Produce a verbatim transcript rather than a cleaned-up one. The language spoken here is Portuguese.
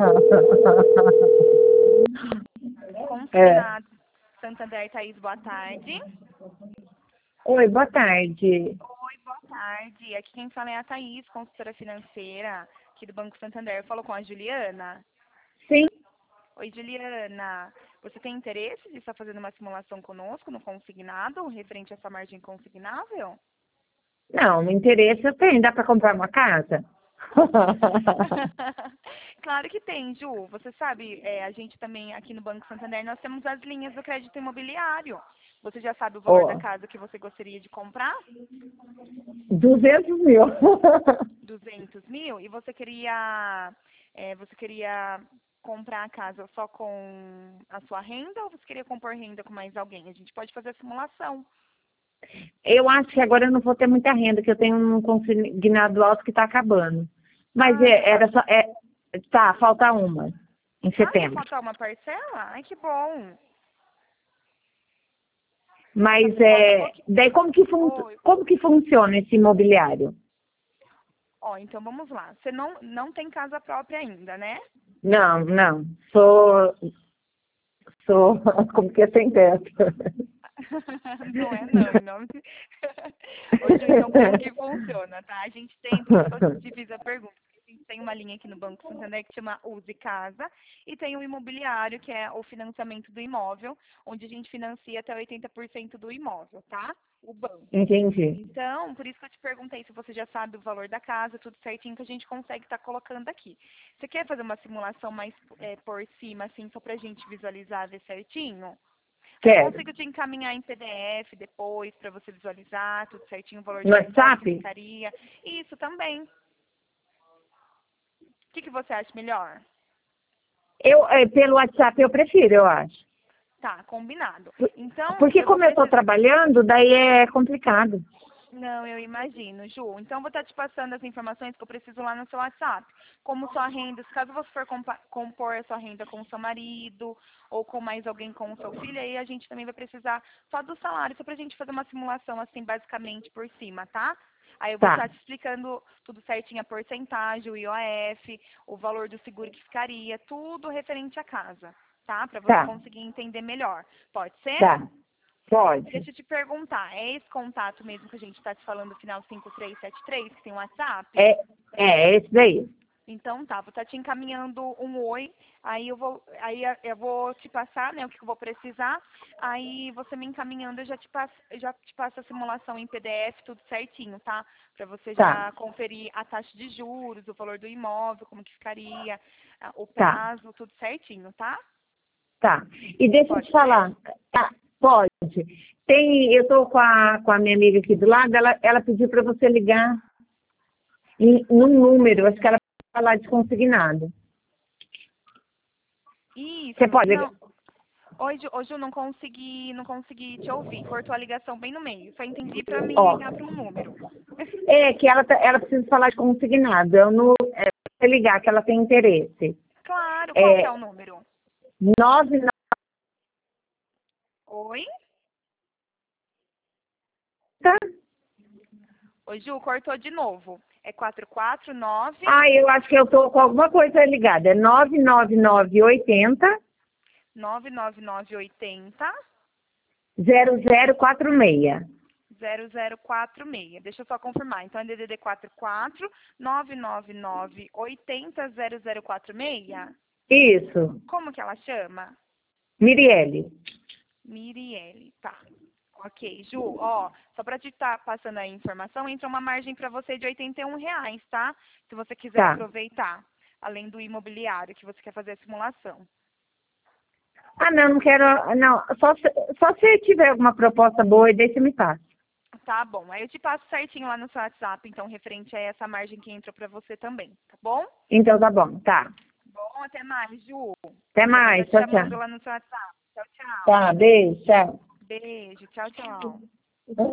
É. Consignado Santander, Thaís, boa tarde. Oi, boa tarde. Oi, boa tarde. Aqui quem fala é a Thaís, consultora financeira aqui do Banco Santander. Falou com a Juliana? Sim. Oi, Juliana. Você tem interesse de estar fazendo uma simulação conosco no consignado, referente a essa margem consignável? Não, me interessa tem. Dá para comprar uma casa? Claro que tem, Ju. Você sabe, é, a gente também aqui no Banco Santander, nós temos as linhas do crédito imobiliário. Você já sabe o valor da Ó, casa que você gostaria de comprar? duzentos mil. duzentos mil? E você queria, é, você queria comprar a casa só com a sua renda ou você queria compor renda com mais alguém? A gente pode fazer a simulação. Eu acho que agora eu não vou ter muita renda, que eu tenho um consignado alto que está acabando. Mas Ah, já é, tá. era só. É, tá, falta uma em Ah, vai setembro. faltar uma parcela? Ai, que bom. Mas Tá, falta é. pouquinho. Daí como que, fun Oi. como que funciona esse imobiliário? Ó, então vamos lá. Você não, não tem casa própria ainda, né? Não, não. Sou. Sou. Como que é sem teto? Não é não, em nome de... Ô, Ju, então como que funciona, tá? A gente tem, por isso que eu te fiz a pergunta, a gente tem uma linha aqui no Banco Santander que chama Use Casa e tem o imobiliário, que é o financiamento do imóvel, onde a gente financia até oitenta por cento do imóvel, tá? O banco. Entendi. Então, por isso que eu te perguntei se você já sabe o valor da casa, tudo certinho que a gente consegue estar colocando aqui. Você quer fazer uma simulação mais é, por cima, assim, só pra gente visualizar, ver certinho? Aí eu Quero. consigo te encaminhar em P D F depois para você visualizar tudo certinho, o valor No de quanto que WhatsApp? ficaria. Isso também. O que, que você acha melhor? Eu, é, pelo WhatsApp eu prefiro, eu acho. Tá, combinado. Por- Então, Porque eu vou como eu estou precisar. trabalhando, daí é complicado. Não, eu imagino, Ju. Então, eu vou estar te passando as informações que eu preciso lá no seu WhatsApp. Como sua renda, caso você for compa- compor a sua renda com o seu marido ou com mais alguém com o seu filho, aí a gente também vai precisar só do salário, só pra gente fazer uma simulação, assim, basicamente por cima, tá? Aí eu vou Tá, estar te explicando tudo certinho, a porcentagem, o I O F, o valor do seguro que ficaria, tudo referente à casa, tá? Pra você tá, conseguir entender melhor. Pode ser? tá. Pode. Deixa eu te perguntar, é esse contato mesmo que a gente está te falando, final cinco três sete três, que tem um WhatsApp? É, é, é esse daí. Então tá, vou estar te encaminhando um oi, aí eu vou, aí eu vou te passar, né, o que eu vou precisar, aí você me encaminhando, eu já te passo, eu já te passo a simulação em P D F, tudo certinho, tá? Para você Tá, já conferir a taxa de juros, o valor do imóvel, como que ficaria, ah, o tá, prazo, tudo certinho, tá? tá. E deixa eu te Pode ser? falar. Tá, pode. Tem, eu tô com a, com a minha amiga aqui do lado, ela, ela pediu para você ligar em, num número, acho que ela vai falar de consignado. Você Isso, pode ligar? não. Hoje, hoje eu não consegui, não consegui te ouvir. Cortou a ligação bem no meio. Só entendi para me Ó, ligar para um número. é que ela, tá- ela precisa falar de consignado. Eu não, é, você ligar que ela tem interesse. Claro, qual que é É o número? nove Oi? nove. Oi, Ju, cortou de novo. É quatro quatro nove Ah, eu acho que eu tô com alguma coisa ligada. É nove nove nove oito zero nove nove nove oito zero zero zero quatro seis. zero zero quatro seis. Deixa eu só confirmar. Então é D D D quatro quatro nove nove nove oito zero zero zero quatro seis? Isso, Como que ela chama? Mirielle. Mirielle, tá. Ok, Ju, ó, só para te estar passando a informação, entra uma margem para você de oitenta e um reais, tá? Se você quiser Tá. aproveitar, além do imobiliário que você quer fazer a simulação. Ah, não, não quero. Não, só se, só se tiver alguma proposta boa e daí você me passa. Tá bom, aí eu te passo certinho lá no seu WhatsApp, então, referente a essa margem que entra para você também, tá bom? Então tá bom, tá. Bom, até mais, Ju. Até Já vou estar mais, te tchau, tchau. chamando lá no seu WhatsApp. Tchau, tchau. Tá, beijo, tchau. Beijo, tchau, tchau.